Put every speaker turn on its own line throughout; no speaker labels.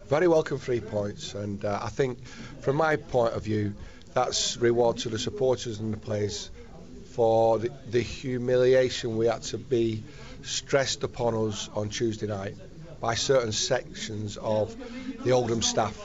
Very welcome 3 points, and I think from my point of view that's reward to the supporters and the players for the humiliation we had to be stressed upon us on Tuesday night by certain sections of the Oldham staff,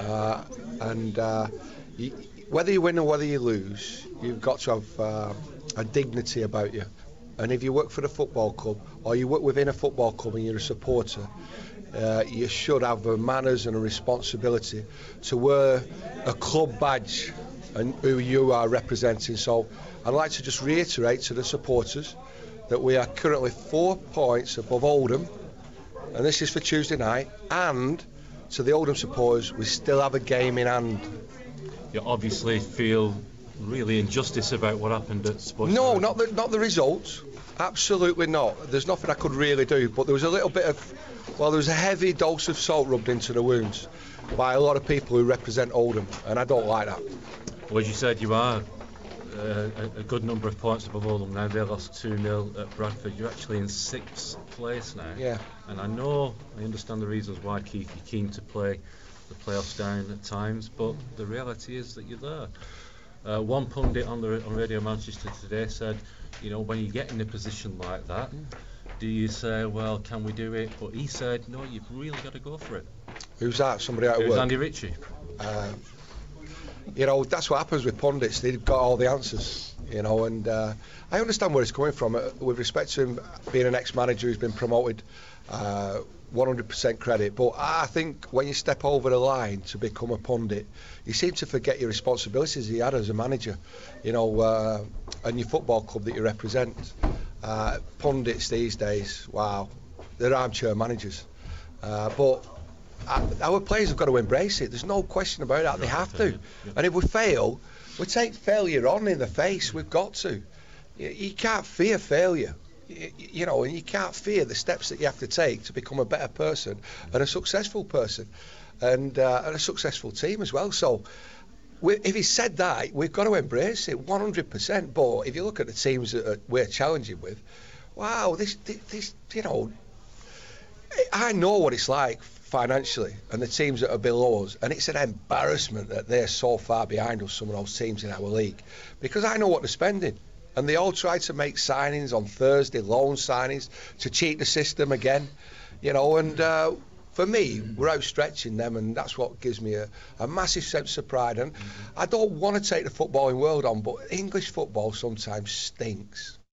whether you win or whether you lose, you've got to have a dignity about you. And if you work for the football club or you work within a football club and you're a supporter, you should have the manners and a responsibility to wear a club badge and who you are representing. So I'd like to just reiterate to the supporters that we are currently 4 points above Oldham, and this is for Tuesday night, and to the Oldham supporters, we still have a game in hand.
You obviously feel really injustice about what happened at Sports.
No, not the results. Absolutely not. There's nothing I could really do, but there was a little bit of, there was a heavy dose of salt rubbed into the wounds by a lot of people who represent Oldham, and I don't like that.
Well, as you said, you are a good number of points above Oldham now. They lost 2-0 at Bradford. You're actually in 6th place now.
Yeah.
And I understand the reasons why, Keith, you're keen to play the playoffs down at times, but the reality is that you're there. One pundit on Radio Manchester today said, when you get in a position like that, do you say, well, can we do it? But he said, no, you've really got to go for it.
Who's that? Somebody out of work?
It was Andy Ritchie.
That's what happens with pundits. They've got all the answers, and I understand where it's coming from. With respect to him being an ex-manager who's been promoted, 100% credit. But I think when you step over the line to become a pundit, you seem to forget your responsibilities you had as a manager, and your football club that you represent. Pundits these days, wow, they're armchair managers. But our players have got to embrace it. There's no question about that. They have to. And if we fail, we take failure on in the face. We've got to. You can't fear failure. And you can't fear the steps that you have to take to become a better person and a successful person and a successful team as well. So if he said that, we've got to embrace it 100%. But if you look at the teams that we're challenging with, wow, this I know what it's like financially and the teams that are below us, and it's an embarrassment that they're so far behind us, some of those teams in our league, because I know what they're spending. And they all try to make signings on Thursday, loan signings, to cheat the system again, and for me, we're outstretching them, and that's what gives me a massive sense of pride. And I don't want to take the footballing world on, but English football sometimes stinks.